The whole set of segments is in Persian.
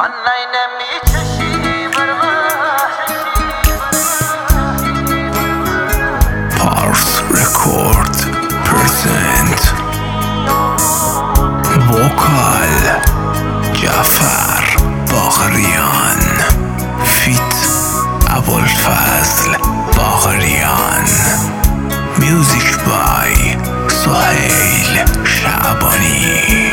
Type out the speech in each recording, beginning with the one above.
Pars Record present Vocal Jafar Baghrian Fit Abulfazl Baghrian Music by Sohail Shabani.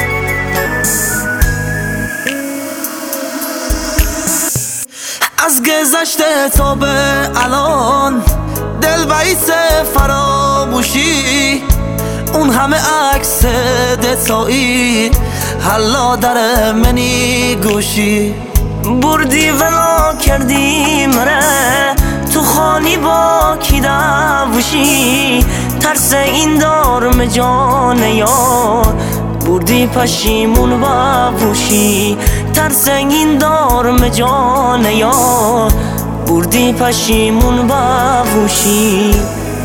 از گذشته تا به الان دل بعیس فراموشی، اون همه عکس دتایی حالا در منی گوشی. بردی ولا کردی مره تو خانی با کی دوشی، ترس این دارم جان یار بردی پشیمون بابوشی، ترس این دارم جان یار بردی پشیمون بابوشی.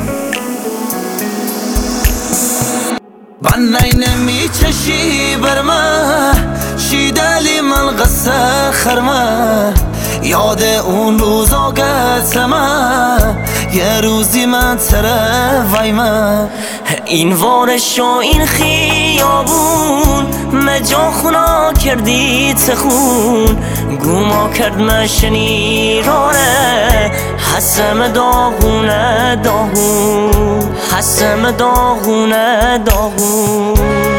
بنای نمی چشی بر من شیدلی من قصه خرمه، یاد اون روزا گتمه یه روزی من تره ویمه. این وارش و این خیابون مجا خونا کردی تخون، گوما کرد مشنی راره حسم داغونه داغون، حسم داغونه داغون.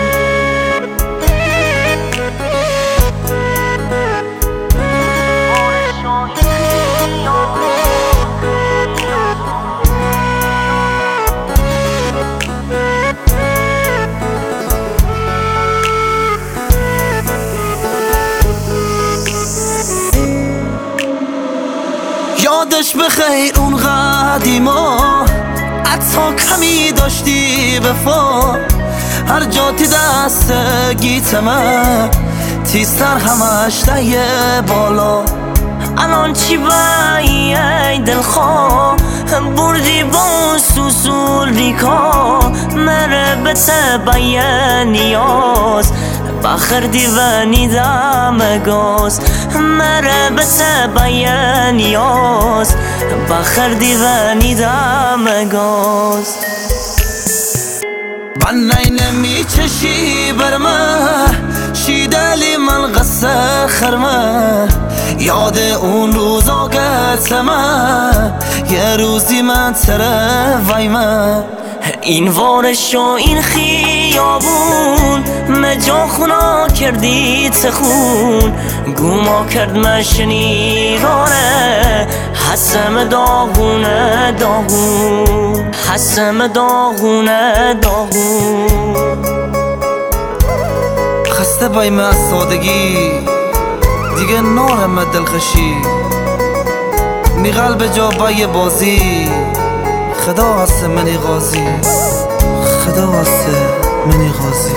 یادش بخیر اون قدیما حتی کمی داشتی وفا، هر جا تی دست گیتمه تیستر همش دیه بالا. الان چی بایی ای دلخواه بردی با سوسول ریکا، مره بته بایه نیاز بخر دیوانی دمگاز، مره بته بایه نیاز بخر دیوانی دمگاز. بنای نمی چشی بر من شیدلی من قصه خرمه، یاد اون روزا گتمه یه روزی من تره ویمه. این وارش و این خیابون مجا خونا کردی تخون، گوما کرد مشنی راره حسم داغونه داغون، حسم داغونه داغون. خسته بایم از سادگی دیگه نارم دلخشی، می قلب جا بای بازی خدا هست منی غازی، خدا هست منی غازی.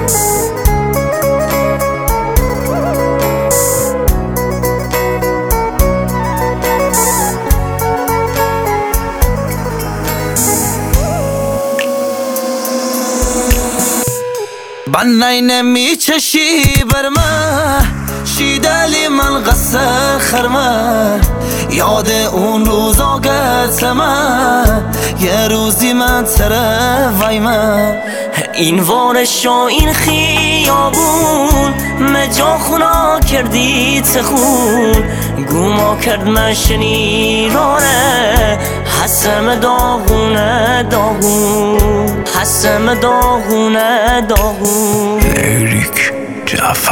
بنای نمی چشی بر من شیدلی من قصه خرمه، یاد اون روزا گتمه یه روزی من تره ویمه. این وارش و این خیابون مجا خونا کردی تخون، گوما کرد مشنی راره حسم داغونه داغون، حسم داغونه داغون. Lyric Jafar